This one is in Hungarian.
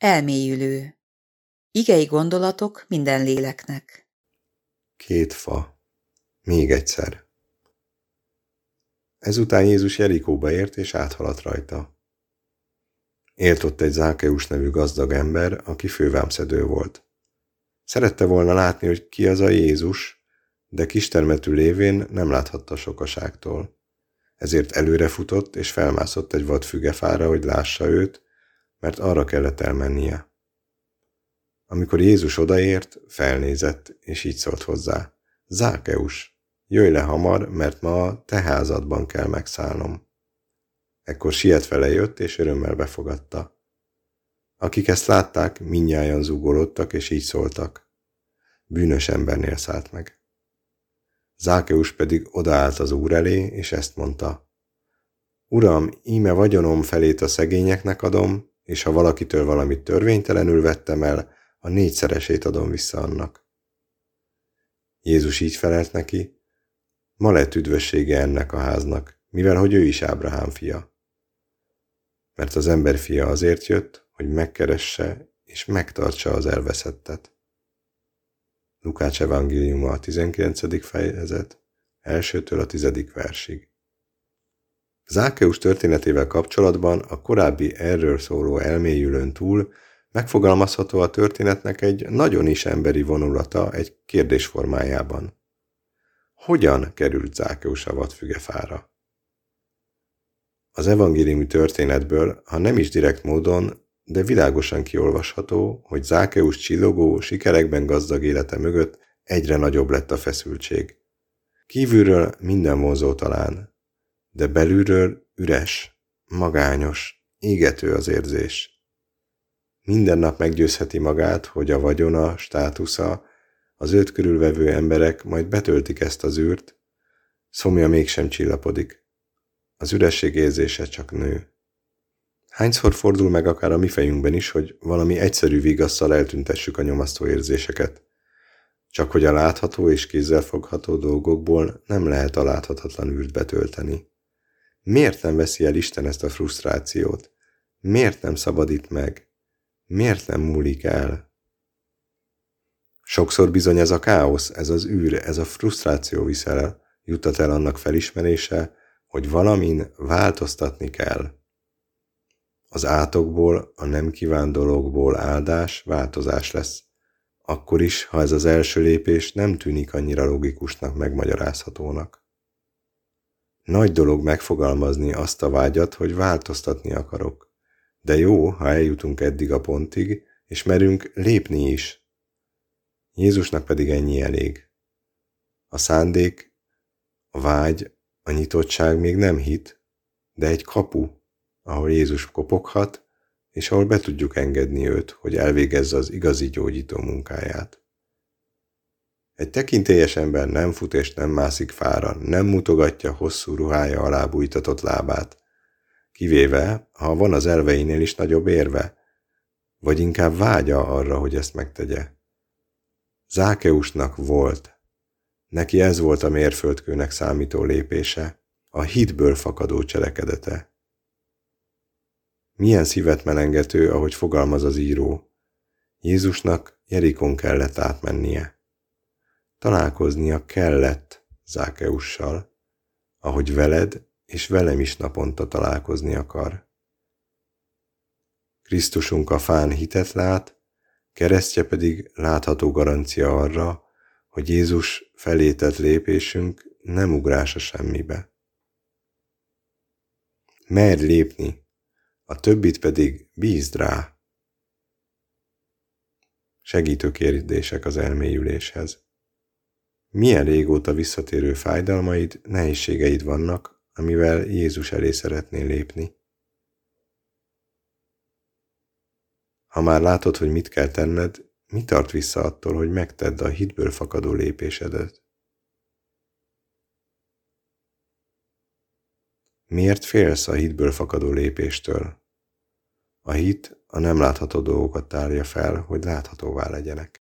Elmélyülő. Igei gondolatok minden léleknek. 2 fa. Még egyszer. Ezután Jézus Jerikóba ért, és áthaladt rajta. Élt ott egy Zákeus nevű gazdag ember, aki fővámszedő volt. Szerette volna látni, hogy ki az a Jézus, de kistermetű lévén nem láthatta sokaságtól. Ezért előrefutott, és felmászott egy vadfügefára, hogy lássa őt, mert arra kellett elmennie. Amikor Jézus odaért, felnézett, és így szólt hozzá: Zákeus, jöjj le hamar, mert ma a te házadban kell megszállnom. Ekkor sietve lejött, és örömmel befogadta. Akik ezt látták, mindnyájan zúgolódtak, és így szóltak: bűnös embernél szállt meg. Zákeus pedig odaállt az Úr elé, és ezt mondta: Uram, íme vagyonom felét a szegényeknek adom, és ha valakitől valamit törvénytelenül vettem el, a 4-szeresét adom vissza annak. Jézus így felelt neki: ma lett üdvössége ennek a háznak, mivel hogy ő is Ábrahám fia. Mert az ember fia azért jött, hogy megkeresse és megtartsa az elveszettet. Lukács evangéliuma a 19. fejezet, 1-től a 10. versig. Zákeus történetével kapcsolatban a korábbi erről szóló elmélyülőn túl megfogalmazható a történetnek egy nagyon is emberi vonulata egy kérdés formájában. Hogyan került Zákeus a vadfügefára? Az evangéliumi történetből, ha nem is direkt módon, de világosan kiolvasható, hogy Zákeus csillogó, sikerekben gazdag élete mögött egyre nagyobb lett a feszültség. Kívülről minden vonzó talán, de belülről üres, magányos, égető az érzés. Minden nap meggyőzheti magát, hogy a vagyona, státusza, az őt körülvevő emberek majd betöltik ezt az űrt, szomja mégsem csillapodik. Az üresség érzése csak nő. Hányszor fordul meg akár a mi fejünkben is, hogy valami egyszerű vigasszal eltüntessük a nyomasztó érzéseket, csak hogy a látható és kézzelfogható dolgokból nem lehet a láthatatlan űrt betölteni. Miért nem veszi el Isten ezt a frusztrációt? Miért nem szabadít meg? Miért nem múlik el? Sokszor bizony ez a káosz, ez az űr, ez a frusztráció juttat el annak felismerése, hogy valamin változtatni kell. Az átokból, a nem kívánt dologból áldás, változás lesz. Akkor is, ha ez az első lépés nem tűnik annyira logikusnak, megmagyarázhatónak. Nagy dolog megfogalmazni azt a vágyat, hogy változtatni akarok. De jó, ha eljutunk eddig a pontig, és merünk lépni is. Jézusnak pedig ennyi elég. A szándék, a vágy, a nyitottság még nem hit, de egy kapu, ahol Jézus kopoghat, és ahol be tudjuk engedni őt, hogy elvégezze az igazi gyógyító munkáját. Egy tekintélyes ember nem fut és nem mászik fára, nem mutogatja hosszú ruhája alá bújtatott lábát, kivéve, ha van az elveinél is nagyobb érve, vagy inkább vágya arra, hogy ezt megtegye. Zákeusnak volt. Neki ez volt a mérföldkőnek számító lépése, a hitből fakadó cselekedete. Milyen szívet melengető, ahogy fogalmaz az író. Jézusnak Jerikón kellett átmennie. Találkoznia kellett Zákeussal, ahogy veled és velem is naponta találkozni akar. Krisztusunk a fán hitet lát, keresztje pedig látható garancia arra, hogy Jézus felé tett lépésünk nem ugrás a semmibe. Merj lépni, a többit pedig bízd rá. Segítő kérdések az elmélyüléshez. Milyen régóta visszatérő fájdalmaid, nehézségeid vannak, amivel Jézus elé szeretnél lépni? Ha már látod, hogy mit kell tenned, mi tart vissza attól, hogy megtedd a hitből fakadó lépésedet? Miért félsz a hitből fakadó lépéstől? A hit a nem látható dolgokat tárja fel, hogy láthatóvá legyenek.